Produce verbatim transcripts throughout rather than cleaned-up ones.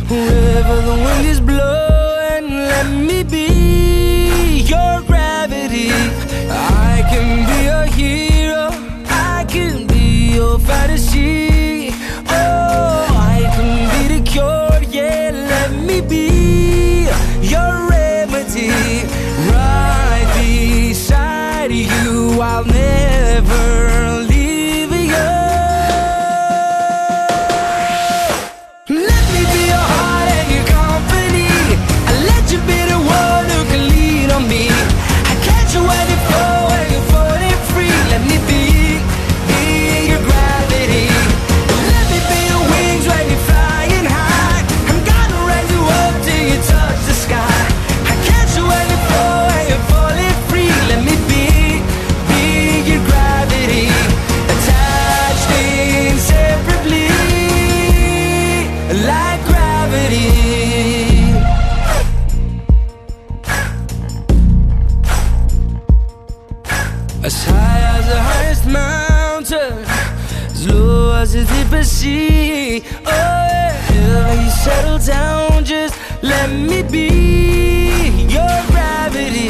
Wherever the wind is blowing, let me be your gravity. I can be a hero, I can be your fantasy. Oh, I can be the cure, yeah, let me be your remedy. Right beside you, I'll never leave you. Let me be your heart and your company. I'll let you be the one who can lean on me. I catch you when you fall, when you're falling free. Let me be, be your gravity. Let me be your wings when you're flying high. I'm gonna raise you up till you touch the sky. I catch you when you fall, when you're falling free. Let me be, be your gravity. Attached inseparably, like gravity. As high as the highest mountain, as low as the deepest sea. Oh yeah, when you settle down, just let me be your gravity.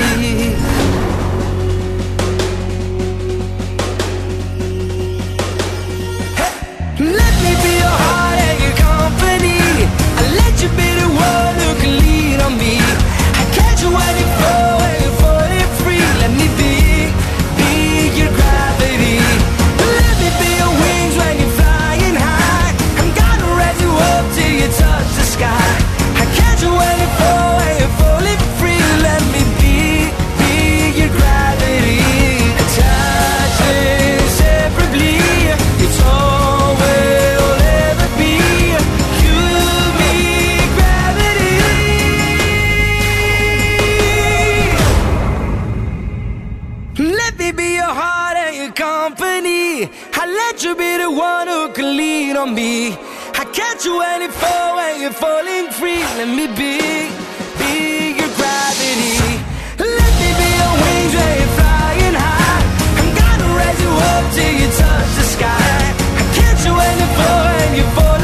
Let me be your heart and your company. I'll let you be the one who can lean on me. I catch you when you fall, when you're falling free. Let me be, be your gravity. Let me be your wings when you're flying high. I'm gonna raise you up till you touch the sky. I catch you when you fall, when you're falling free. Let me be, be your gravity. Attached inseparably, it's all we'll ever be. You, me, gravity. Let me be your heart and your company. I'll let you be the one who can lean on me. I catch you when you fall, when you're falling free. Let me be, be your gravity. Let me be your wings when you're flying high. I'm gonna raise you up till you touch the sky. I catch you when you fall, when you fall